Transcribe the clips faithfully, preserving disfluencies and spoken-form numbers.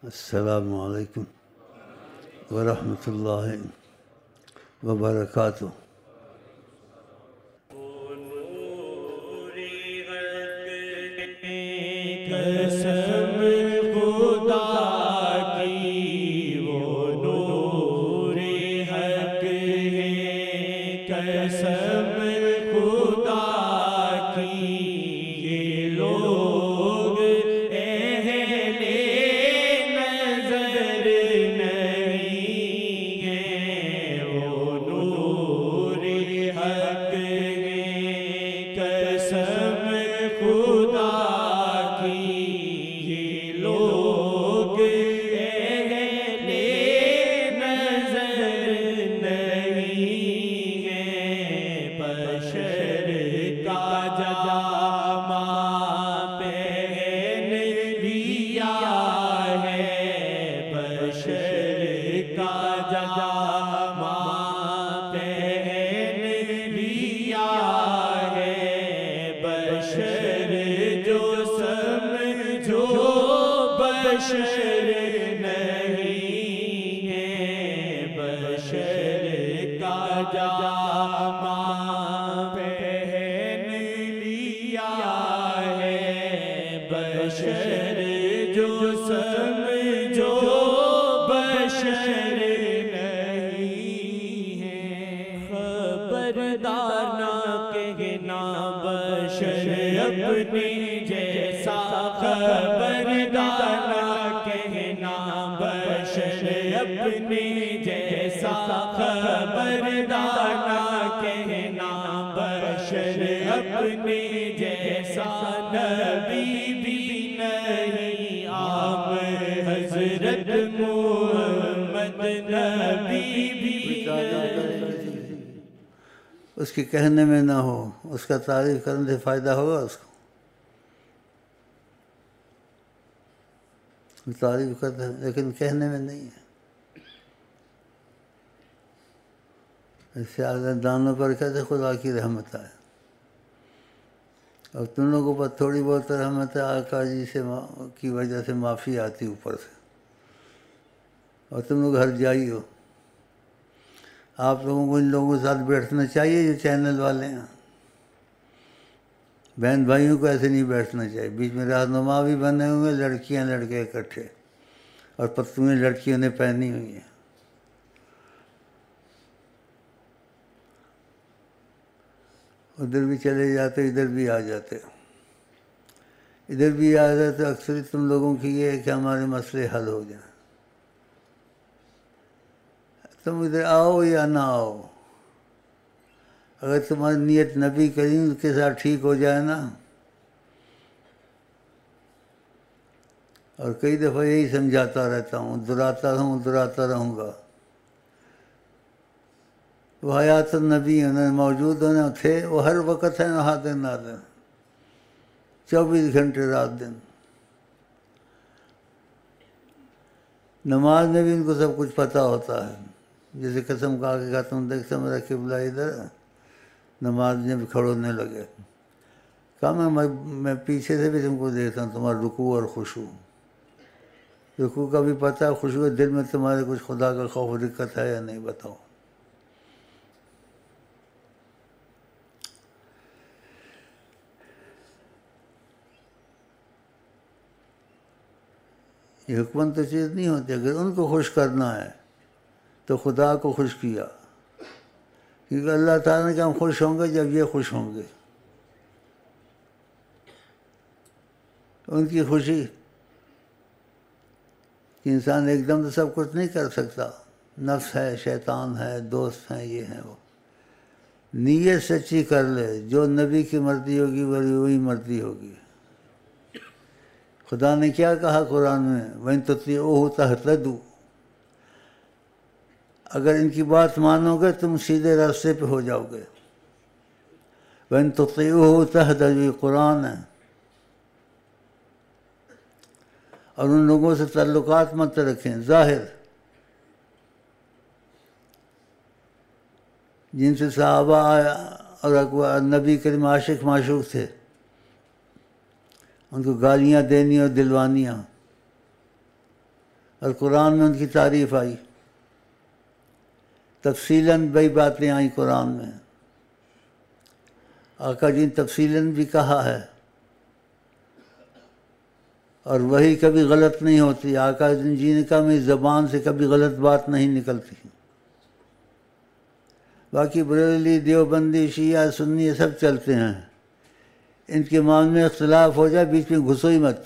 السلام علیکم ورحمۃ اللہ وبرکاتہ۔ قسم خدا کی وہ نور حق ہے، قسم خدا کی یہ لوگ اہل نظر نہیں ہیں، وہ نور حق ہے، قسم خدا بشر نہیں ہے، بشر کا جامہ پہن لیا ہے، بشر جو سمجھو بشر نہیں ہے، خبردار نہ کہنا بشر اپنے جیسا، خبردار کہنا بشر اپنے جیسا، خبردار کہنا بشر اپنے جیسا، نبی بھی نہیں عام حضرت محمد، نبی بھی نہیں۔ اس کے کہنے میں نہ ہو، اس کا تعریف کرنے سے فائدہ ہوگا اس کو؟ تعریف کرتے ہیں لیکن کہنے میں نہیں ہے۔ سیاستدانوں پر کہتے خدا کی رحمت آئے، اور تم لوگوں پر تھوڑی بہت رحمت ہے آقا جی سے کی وجہ سے معافی آتی اوپر سے، اور تم لوگ ہر جائی ہو۔ آپ لوگوں کو ان لوگوں کے ساتھ بیٹھنا چاہیے جو چینل والے ہیں، بہن بھائیوں کو ایسے نہیں بیٹھنا چاہیے، بیچ میں رہنما بھی بنے ہوئے، لڑکیاں لڑکے اکٹھے، اور پتلونیں لڑکیوں نے پہنی ہوئی ہیں۔ ادھر بھی چلے جاتے، ادھر بھی آ جاتے، ادھر بھی آ جاتے۔ اکثر تم لوگوں کی یہ ہے کہ ہمارے مسئلے حل ہو جائیں، تم ادھر آؤ یا نہ آؤ، اگر تمہاری نیت نبی کریم کے ساتھ ٹھیک ہو جائے نا، اور کئی دفعہ یہی سمجھاتا رہتا ہوں، دہراتا ہوں دہراتا رہوں گا، وہ حیات النبی انہوں نے موجود ہونے تھے، وہ ہر وقت ہیں حاضر ناظر، چوبیس گھنٹے رات دن۔ نماز میں بھی ان کو سب کچھ پتہ ہوتا ہے، جیسے قسم کھا کے کہا تم دیکھتا میرا قبلہ ادھر ہے، نماز میں بھی کھڑونے لگے، کہا میں میں پیچھے سے بھی تم کو دیکھتا ہوں، تمہارا رکوع اور خشوع، رکوع کا بھی پتہ ہے، خشوع دل میں تمہارے کچھ خدا کا خوف و رقت ہے یا نہیں، بتاؤ۔ یہ حکمت تو چیز نہیں ہوتی، اگر ان کو خوش کرنا ہے تو خدا کو خوش کیا، کیونکہ اللہ تعالیٰ نے کہ ہم خوش ہوں گے جب یہ خوش ہوں گے۔ ان کی خوشی کہ انسان ایک دم تو سب کچھ نہیں کر سکتا، نفس ہے، شیطان ہے، دوست ہیں، یہ ہیں وہ، نیت سچی کر لے، جو نبی کی مرضی ہوگی وہی مرضی ہوگی۔ خدا نے کیا کہا قرآن میں، وَإِن تُطِيعُوهُ تَهْتَدُوا، اگر ان کی بات مانو گے تم سیدھے راستے پہ ہو جاؤ گے۔ وَإِن تُطِيعُوهُ تَهْتَدُوا، یہ قرآن ہے۔ اور ان لوگوں سے تعلقات مت رکھیں ظاہر، جن سے صحابہ اور نبی کریم عاشق معشوق تھے، ان کو گالیاں دینی اور دلوانیاں، اور قرآن میں ان کی تعریف آئی، تفصیلاً بئی باتیں آئیں قرآن میں، آقا جی نے تفصیلاً بھی کہا ہے، اور وہی کبھی غلط نہیں ہوتی۔ آقا جی نے کہا میری زبان سے کبھی غلط بات نہیں نکلتی۔ باقی بریلوی، دیوبندی، شیعہ، سنی یہ سب چلتے ہیں، ان کے معاملے میں اختلاف ہو جائے بیچ میں گھسو ہی مت،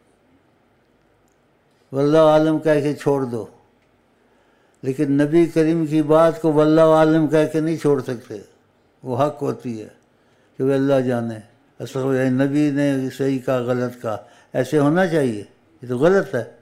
واللہ عالم کہہ کے چھوڑ دو۔ لیکن نبی کریم کی بات کو واللہ عالم کہہ کے نہیں چھوڑ سکتے، وہ حق ہوتی ہے کہ وہ اللہ جانے۔ اصل نبی نے صحیح کہا غلط کہا، ایسے ہونا چاہیے، یہ تو غلط ہے۔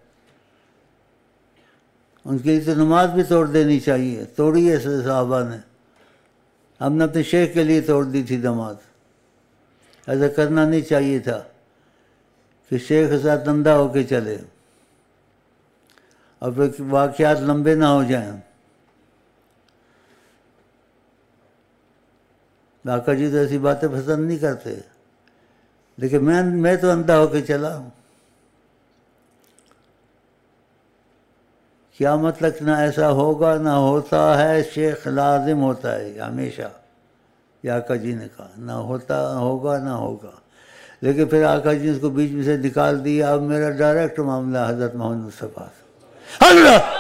ان کے لیے تو نماز بھی توڑ دینی چاہیے، توڑی ہے صحابہ نے، ہم نے اپنے شیخ کے لیے توڑ دی تھی نماز۔ ایسا کرنا نہیں چاہیے تھا کہ شیخ کے ساتھ اندھا ہو کے چلے اور پھر واقعات لمبے نہ ہو جائیں۔ آقا جی تو ایسی باتیں پسند نہیں کرتے، لیکن میں میں تو اندھا ہو کے چلا ہوں۔ قیامت تک نہ ایسا ہوگا نہ ہوتا ہے، شیخ لازم ہوتا ہے ہمیشہ، یہ آقا جی نے کہا، نہ ہوتا ہوگا نہ ہوگا۔ لیکن پھر آقا جی نے اس کو بیچ میں سے نکال دیا، اب میرا ڈائریکٹ معاملہ حضرت محمد مصطفیٰ سے، اللہ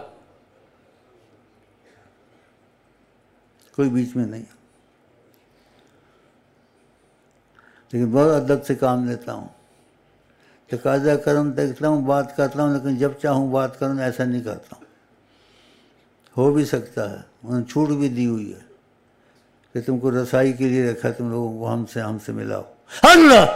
کوئی بیچ میں نہیں۔ لیکن بہت ادب سے کام لیتا ہوں، تقاضا کرم دیکھتا ہوں، بات کرتا ہوں، لیکن جب چاہوں بات کروں ایسا نہیں کرتا ہوں۔ ہو بھی سکتا ہے، انہوں نے چھوٹ بھی دی ہوئی ہے کہ تم کو رسائی کے لیے رکھا، تم لوگوں کو ہم سے ہم سے ملاؤ، اللہ۔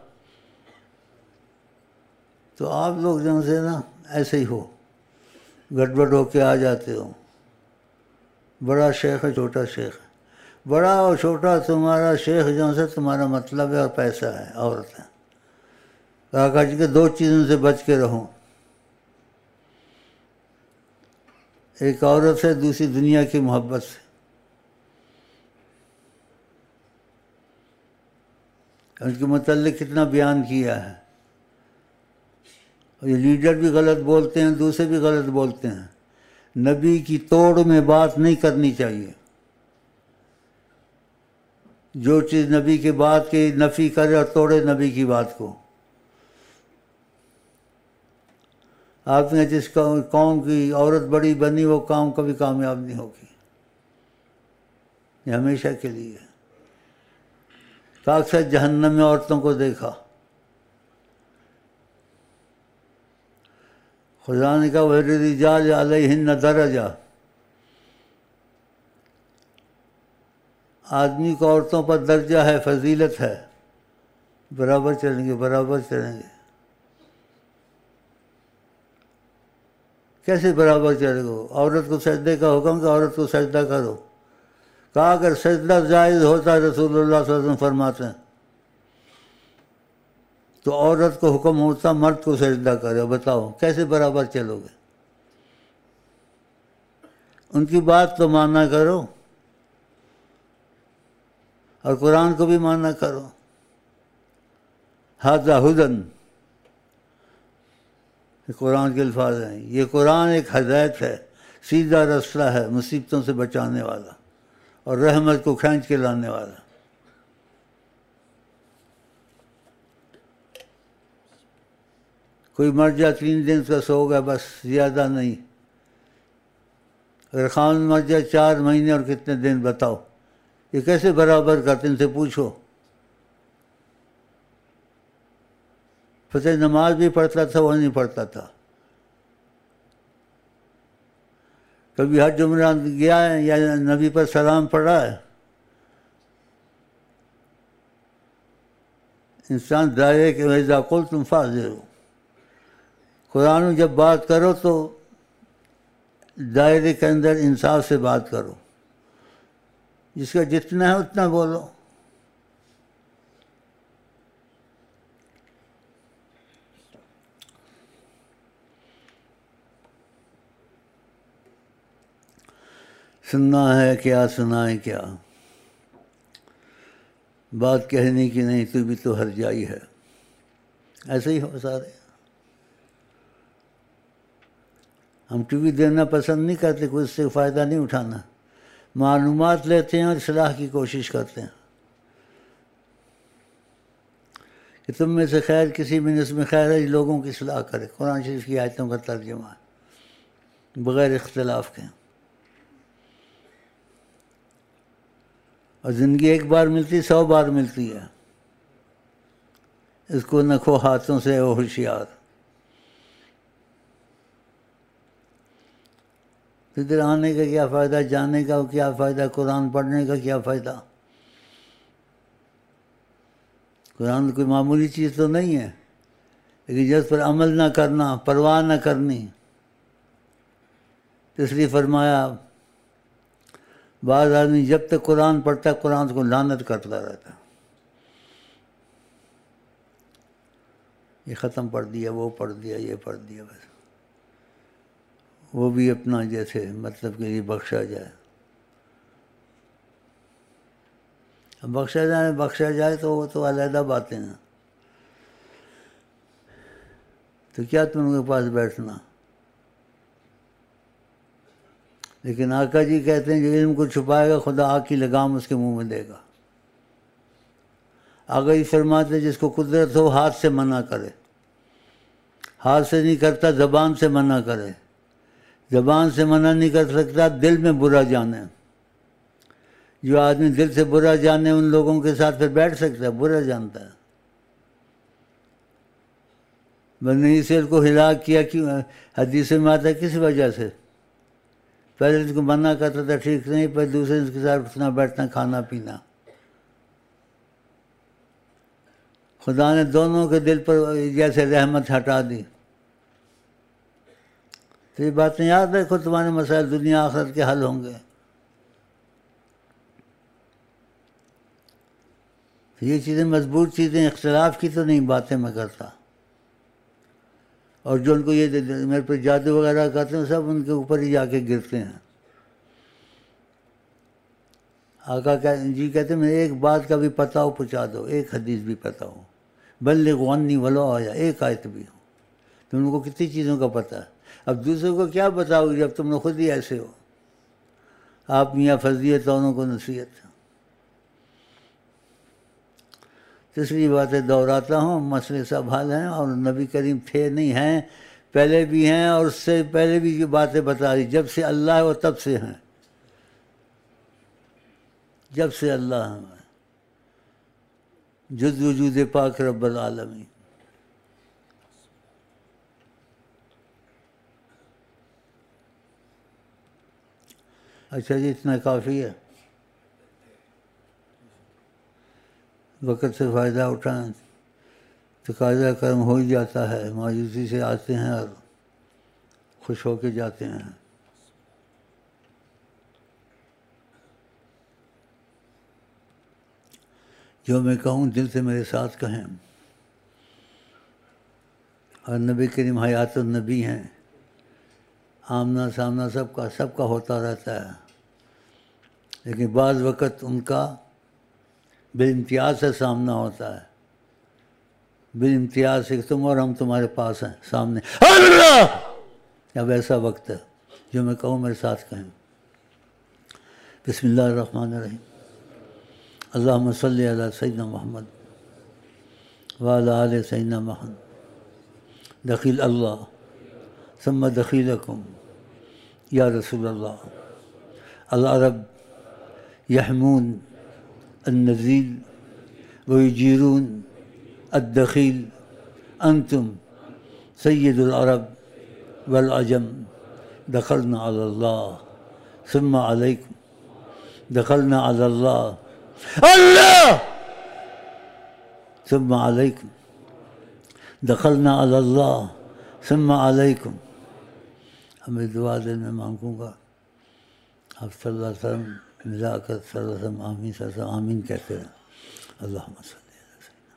تو آپ لوگ جو سے نا ایسے ہی ہو، گڑبڑ ہو کے آ جاتے ہو۔ بڑا شیخ ہے، چھوٹا شیخ ہے، بڑا اور چھوٹا تمہارا شیخ جو سے تمہارا مطلب ہے اور پیسہ ہے، عورت ہے۔ آقا جی کے دو چیزوں سے بچ کے رہو، ایک عورت سے، دوسری دنیا کی محبت سے۔ ان کے متعلق کتنا بیان کیا ہے، اور یہ لیڈر بھی غلط بولتے ہیں، دوسرے بھی غلط بولتے ہیں۔ نبی کی توڑ میں بات نہیں کرنی چاہیے، جو چیز نبی کے بات کی نفی کرے اور توڑے نبی کی بات کو۔ آپ نے جس قوم کی عورت بڑی بنی وہ قوم کبھی کامیاب نہیں ہوگی، یہ ہمیشہ کے لیے ہے۔ کہ اکثر جہنم میں عورتوں کو دیکھا، خدا نے کہا وَلِلرِّجَالِ عَلَيْهِنَّ دَرَجَةٌ، آدمی کو عورتوں پر درجہ ہے، فضیلت ہے، برابر چلیں گے، برابر چلیں گے۔ کیسے برابر چلے گا؟ عورت کو سجدے کا حکم کہ عورت کو سجدہ کرو، کہا اگر سجدہ جائز ہوتا رسول اللہ صلی اللہ علیہ وسلم فرماتے ہیں تو عورت کو حکم ہوتا مرد کو سجدہ کرے، بتاؤ کیسے برابر چلو گے؟ ان کی بات تو مانا کرو اور قرآن کو بھی مانا کرو۔ ھذا ھدی، یہ قرآن کے الفاظ ہیں، یہ قرآن ایک ہدایت ہے، سیدھا رستہ ہے، مصیبتوں سے بچانے والا اور رحمت کو کھینچ کے لانے والا۔ کوئی مر جائے تین دن کا سو گیا بس، زیادہ نہیں۔ اگر خان مر جائے چار مہینے اور کتنے دن، بتاؤ یہ کیسے برابر کرتے؟ ان سے پوچھو۔ فتح نماز بھی پڑھتا تھا، وہ نہیں پڑھتا تھا۔ کبھی حج عمرہ گیا ہے یا نبی پر سلام پڑھا ہے؟ انسان دائرے کے وَإِذَا قُلْتُمْ فَاعْدِلُوا، قرآن میں جب بات کرو تو دائرے کے اندر انصاف سے بات کرو، جس کا جتنا ہے اتنا بولو۔ سننا ہے کیا، سنائیں کیا، بات کہنے کی نہیں، تو بھی تو ہر جائی ہے۔ ایسے ہی ہو سارے۔ ہم ٹی وی دیکھنا پسند نہیں کرتے، کوئی اس سے فائدہ نہیں اٹھانا، معلومات لیتے ہیں اور اصلاح کی کوشش کرتے ہیں کہ تم میں سے خیر کسی میں اس میں خیر ہے، لوگوں کی اصلاح کرے۔ قرآن شریف کی آیتوں کا ترجمہ ہے بغیر اختلاف کے۔ اور زندگی ایک بار ملتی، سو بار ملتی ہے، اس کو نہ کھو ہاتھوں سے او ہوشیار۔ ادھر آنے کا کیا فائدہ، جانے کا کیا فائدہ، قرآن پڑھنے کا کیا فائدہ؟ قرآن کوئی معمولی چیز تو نہیں ہے، لیکن جس پر عمل نہ کرنا، پرواہ نہ کرنی، اس لیے فرمایا بعض آدمی جب تک قرآن پڑھتا ہے قرآن کو لعنت کرتا رہتا ہے، یہ ختم پڑھ دیا، وہ پڑھ دیا، یہ پڑھ دیا، بس وہ بھی اپنا جیسے مطلب کہ یہ بخشا جائے، بخشا جائے بخشا جائے تو وہ تو علیحدہ باتیں ہیں، تو کیا تم کے پاس بیٹھنا؟ لیکن آقا جی کہتے ہیں جو علم کو چھپائے گا خدا آگ کی لگام اس کے منہ میں دے گا۔ آقا جی فرماتے ہیں جس کو قدرت ہو ہاتھ سے منع کرے، ہاتھ سے نہیں کرتا زبان سے منع کرے، زبان سے منع نہیں کر سکتا دل میں برا جانے، جو آدمی دل سے برا جانے ان لوگوں کے ساتھ پھر بیٹھ سکتا ہے، برا جانتا ہے۔ بنی اسرائیل کو ہلاک کیا کیوں؟ حدیث میں آتا ہے کس وجہ سے؟ پہلے اس کو منع کرتا تھا ٹھیک نہیں، پھر دوسرے اس کے ساتھ اٹھنا بیٹھنا کھانا پینا، خدا نے دونوں کے دل پر جیسے رحمت ہٹا دی۔ تو یہ باتیں یاد رکھو، تمہارے مسائل دنیا آخرت کے حل ہوں گے۔ یہ چیزیں مضبوط چیزیں، اختلاف کی تو نہیں باتیں میں کرتا، اور جو ان کو یہ میرے پہ جادو وغیرہ کرتے ہیں سب ان کے اوپر ہی جا کے گرتے ہیں۔ آقا جی کہتے ہیں مجھے ایک بات کا بھی پتہ ہو پہنچا دو، ایک حدیث بھی پتہ ہو، بلغ عنی ولو آیا، ایک آیت بھی ہو۔ تم کو کتنی چیزوں کا پتہ ہے، اب دوسروں کو کیا بتاؤ گے جب تم لوگ خود ہی ایسے ہو؟ آپ میاں فضیت اوروں کو نصیحت۔ تیسری باتیں دہراتا ہوں، مسئلے سب حل ہیں، اور نبی کریم تھے نہیں ہیں، پہلے بھی ہیں اور اس سے پہلے بھی یہ باتیں بتا رہی، جب سے اللہ ہے وہ تب سے ہیں، جب سے اللہ ہے، جز وجود پاک رب العالمین۔ اچھا جی اتنا کافی ہے، وقت سے فائدہ اٹھائیں، تقاضا کرم ہو ہی جاتا ہے، مایوسی سے آتے ہیں اور خوش ہو کے جاتے ہیں۔ جو میں کہوں دل سے میرے ساتھ کہیں، اور نبی کریم حیات النبی ہیں، آمنا سامنا سب کا سب کا ہوتا رہتا ہے، لیکن بعض وقت ان کا بالامتیاز سے سامنا ہوتا ہے، بالامتیاز سے تم اور ہم تمہارے پاس ہیں سامنے، اللہ! اب ایسا وقت ہے، جو میں کہوں میرے ساتھ کہیں۔ بسم اللہ الرحمن الرحیم، اللہم صلی علی سیدنا محمد وعلی آل سیدنا محمد، دخیل اللہ ثم دخیلکم یا رسول اللہ، العرب یحمون النزیل ویجیرون الدخیل، انتم سید العرب والعجم، دخلنا علی اللہ ثم علیکم، دخلنا علی اللہ اللہ ثم علیکم، دخلنا علی اللہ ثم علیکم۔ ہمیں دعا دل میں مانگوں گا، آپ صلی اللہ علیہ وسلم ملا کر صلی اللہ علیہ وسلم آمین صلی اللہ علیہ وسلم آمین کہتے ہیں۔ اللہم صلی علی سیدنا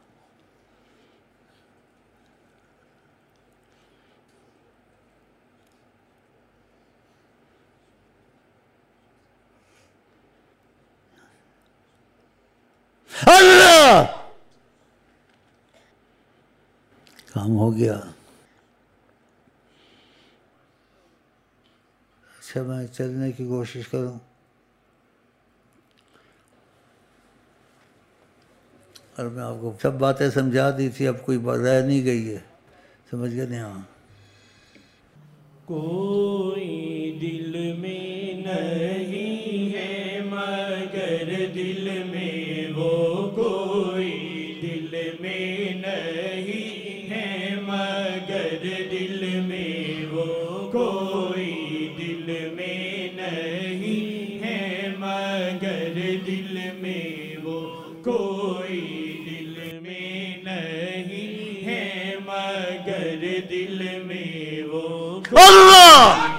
اللہ۔ کام ہو گیا۔ اچھا میں چلنے کی کوشش کروں. اور میں آپ کو سب باتیں سمجھا دی تھی، اب کوئی رہ نہیں گئی ہے، سمجھ گئے نہیں؟ ہاں. کوئی دل میں نہیں ہے مگر دل میں وہ کوئی دل میں نہیں ہے مگر دل میں وہ کوئی دل میں نہیں ہے مگر دل میں وہ کوئی دل میں نہیں ہے مگر دل میں وہ اللہ